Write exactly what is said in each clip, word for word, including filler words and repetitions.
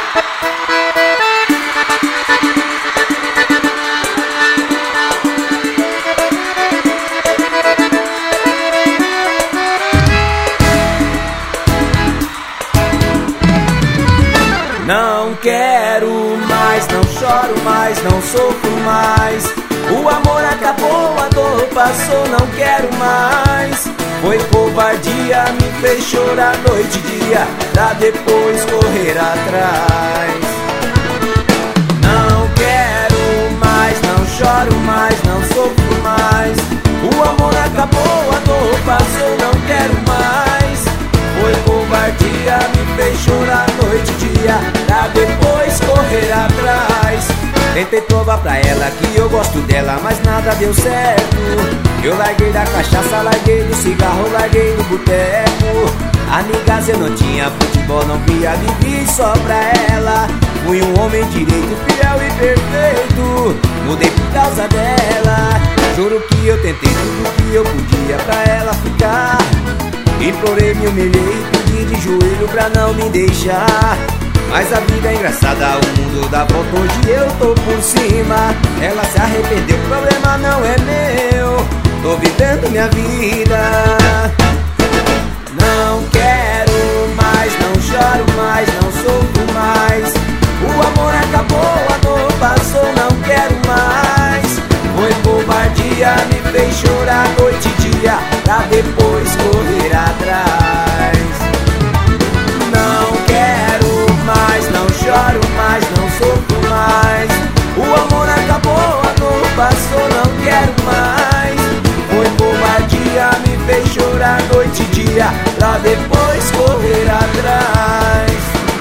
Não quero mais, não choro mais, não sofro mais. O amor acabou, a dor passou, não quero mais. Foi covardia, me fez chorar noite e dia, pra depois correr atrás. Não quero mais, não choro mais, não sofro mais. O amor acabou, a dor passou, não quero mais. Foi covardia, me fez chorar noite e dia, pra depois correr atrás. Tentei provar pra ela que eu gosto dela, mas nada deu certo. Eu larguei da cachaça, larguei do cigarro, larguei do boteco. Amigas eu não tinha, futebol não via, vivi só pra ela. Fui um homem direito, fiel e perfeito, mudei por causa dela. Juro que eu tentei tudo que eu podia pra ela ficar. Implorei, me humilhei, pedi de joelho pra não me deixar. Mas a vida é engraçada, o mundo dá volta, hoje eu tô por cima. Ela se arrependeu, o problema não é meu, tô vivendo minha vida. Não quero mais, não choro mais, não sofro mais. O amor acabou, a dor passou, não quero mais. Foi covardia, me fez chorar noite e dia, pra depois correr atrás. Não quero mais, não choro mais, não sofro mais. O amor acabou, a dor passou, não quero mais. Foi covardia, me fez chorar noite e dia, pra depois correr atrás.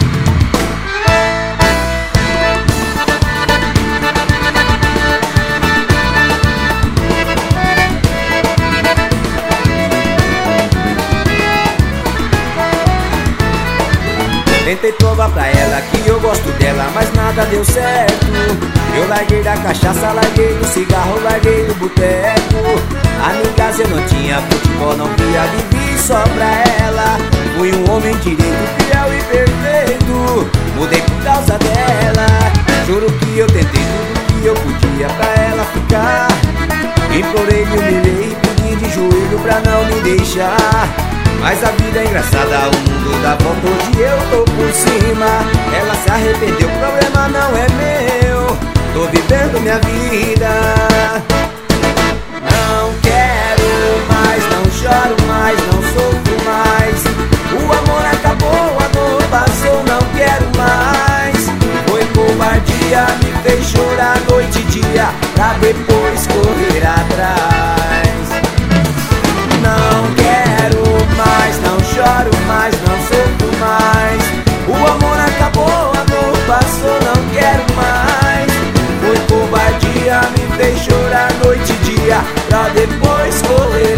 Tentei provar pra ela que eu gosto dela, mas nada deu certo. Eu larguei da cachaça, larguei do cigarro, larguei do boteco. Amigas eu não tinha, futebol não via, vivi só pra ela. Fui um homem direito, fiel e perfeito, mudei por causa dela. Juro que eu tentei tudo que eu podia pra ela ficar. Implorei, me humilhei, pedi de joelho pra não me deixar. Mas a vida é engraçada, o mundo dá volta, hoje eu tô por cima. Ela se arrependeu, o problema não é meu, tô vivendo minha vida. Não quero mais, não choro mais, não sofro mais. O amor acabou, a dor passou, não quero mais. Foi covardia, me fez chorar noite e dia, pra depois correr atrás. Não quero mais, não choro mais, não sofro mais. O amor acabou, a dor passou, não quero mais. Foi covardia, me fez chorar noite e dia, pra depois correr